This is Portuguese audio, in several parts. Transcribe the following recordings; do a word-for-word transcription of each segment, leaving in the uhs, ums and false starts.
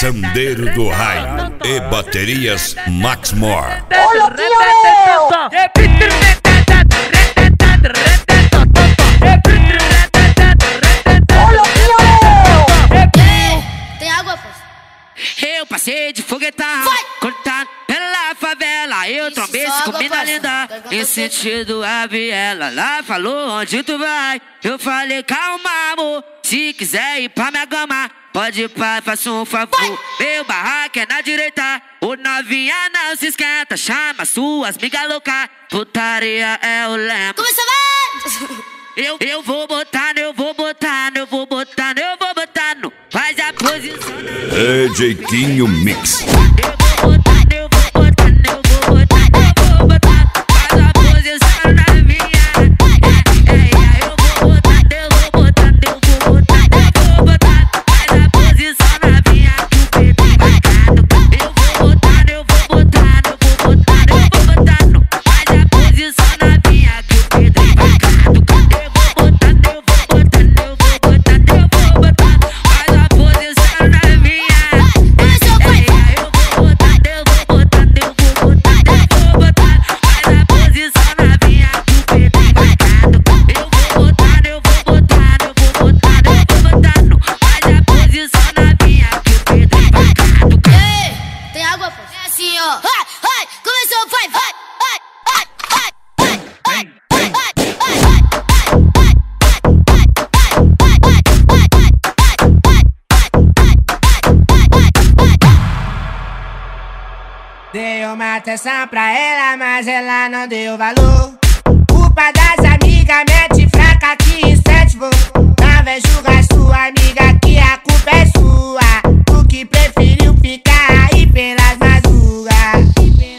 Sandeiro do Raio e baterias Maxmore. Olha aqui, tem água, pô? Eu passei de foguetão, cortado pela favela. Eu trombei com mina linda, em sentido a viela. Ela falou, onde tu vai? Eu falei, calma, amor. Se quiser ir pra minha gama, pode ir pra, faça um favor. Meu barraco é na direita, o novinha não se esquenta. Chama suas migas loucas, putaria é o lema. Começa, vai! Eu, eu vou botar, eu vou botar, eu vou botar, eu vou botar no. Faz a posição. D J Quinho Mix. Eu vou botar, eu vou botar, eu vou botar, eu vou botar. Faz a posição na minha. É, é, eu vou botar, eu vou botar, eu vou botar, eu vou botar. Faz a posição na minha que o bebê vai cado. Eu vou botar, eu vou botar, eu vou botar, eu vou botar no. Faz a posição na minha que o Pedro vai cado. Eu vou botar, eu vou botar, eu vou botar, eu vou botar. Faz a posição na minha. Começou, vai! Eu vou botar, eu vou botar, eu vou botar, eu vou botar. Faz a posição na minha que o Pedro vai cado. Eu vou botar, eu vou botar, eu vou botar, eu vou botar no. Faz a posição na minha que o Pedro vai cado. Ei, tem água, pô? É assim, ó. Vai, vai! Começou, vai, vai! Vai, vai, vai, vai, vai, vai, vai, Dei uma atenção pra ela, mas ela não deu valor. Culpa das amigas, mete fraca que incentivou. Não vem julgar sua amiga que a culpa é sua. Tu que preferiu ficar aí pelas madrugas.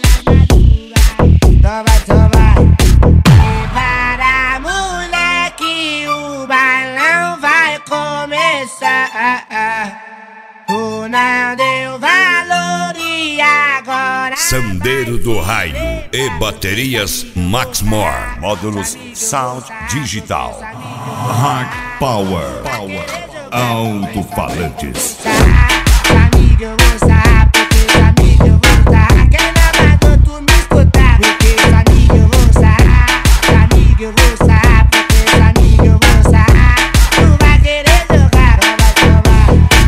Então vai, então vai. Prepara, moleque, o balão vai começar. Tu não deu valor e agora Sandeiro do Raio e baterias Maxmore. Módulos Sound Digital. Hard Power. Power. Alto-falantes. amiga, eu vou usar, porque amiga, eu vou usar. Quem não mandou tu me escutar? Porque amiga, eu vou usar. Amiga, eu vou usar, porque amiga, eu vou usar. Tu vai querer jogar, vai tomar.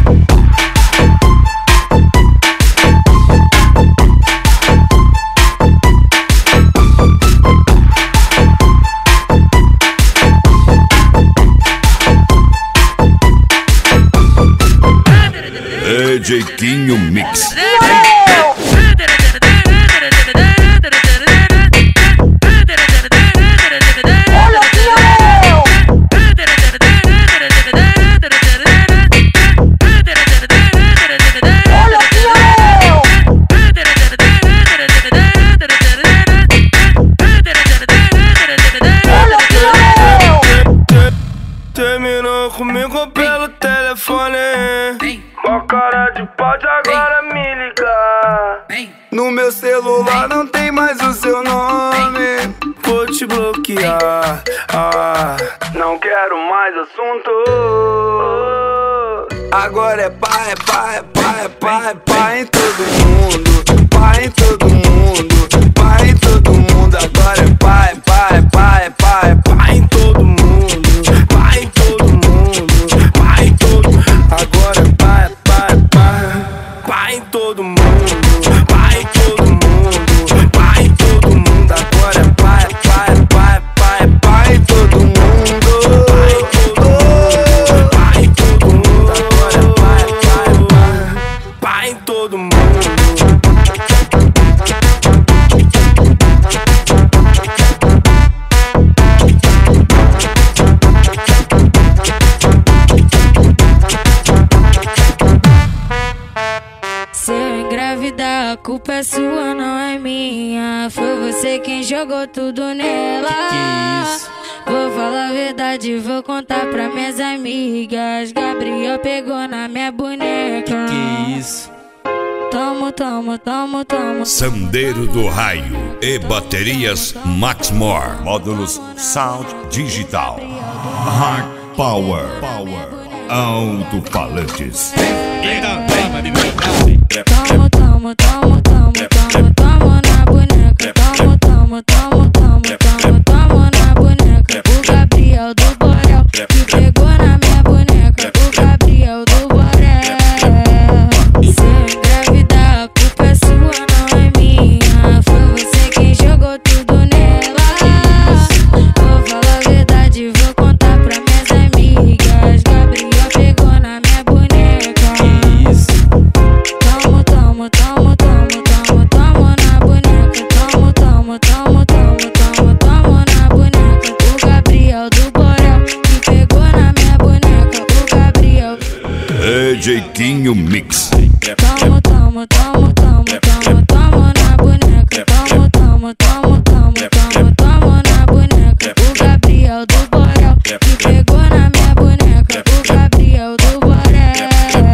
D J Quinho Mix. Terminou comigo pelo telefone. Ó cara de pau de agora me ligar. No meu celular não tem mais o seu nome. Vou te bloquear, ah, não quero mais assunto. Agora é pá, é pá, é pá, é pá, é pá em todo mundo. Pá em todo mundo, pá em todo mundo. Agora é pá, é pá, é pá, é pá, é pá em todo mundo. Pá em todo mundo, pá em todo mundo. Agora é pá, é pá, é pá, pá em todo mundo. Pá em todo mundo, pá em todo mundo. Agora é pá, é pá, é pá, é pá, é pá em todo mundo. Pá em todo mundo, pá em todo mundo. Agora é pá, é pá, é pá, pá em todo mundo. Se eu engravidar, a culpa é sua, não é minha. Foi você quem jogou tudo nela. Que isso? Vou falar a verdade, vou contar pra minhas amigas. Gabriel pegou na minha boneca. Que isso? Tomo, tomo, tomo, tomo. Sandeiro do Raio e baterias Maxmore. Módulos Sound Digital. Hard Power. Power. Alto-falantes. Tomo, tomo, tomo, tomo, tomo, tomo na boneca. Tomo, tomo, tomo, tomo, tomo, tomo na boneca. O Gabriel do Borel que pegou na minha boneca. O Gabriel do Borel. Se eu engravidar, a culpa é sua, não é minha. Foi você quem jogou tudo nela. Vou falar a verdade, vou contar pra minhas amigas. Gabriel pegou na minha boneca. Tomo, tomo, tomo, tomo, tomo, tomo na boneca. Tomo, tomo, tomo, tomo, tomo, tomo na boneca. O Gabriel do Borel que pegou na minha boneca. O Gabriel. D J Quinho Mix. Tomo, tomo, tomo, tomo, tomo, tomo na boneca. Tomo, tomo, tomo, tomo, tomo, tomo na boneca. O Gabriel do Borel que pegou na minha boneca. O Gabriel do Borel.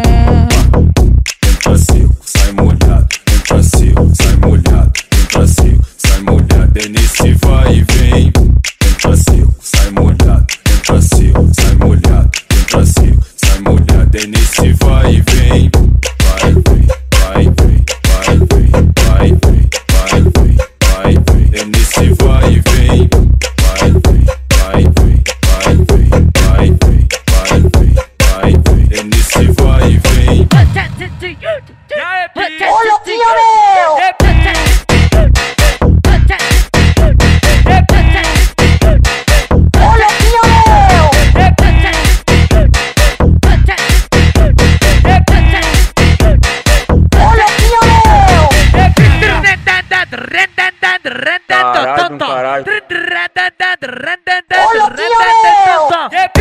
Entra seco, sai molhado. Entra seco, sai molhado. Entra seco, sai molhado. É nesse vai e vem. Entra seco, sai molhado. Entra seco, sai molhado. Entra seco, sai molhado. É nesse vai e vem. Vai, vem, vai, vem, vai, vem, vai, vem, vai, vem, vai, vem. É nesse vai e vem. Vai, vem, vai, vem, vai, vem, vai, vem, vai, vem, vai, vem. É nesse vai e vem. Olha aqui, meu! Olha aqui, meu! Olha aqui, meu! Caralho, caralho. Olha aqui, meu!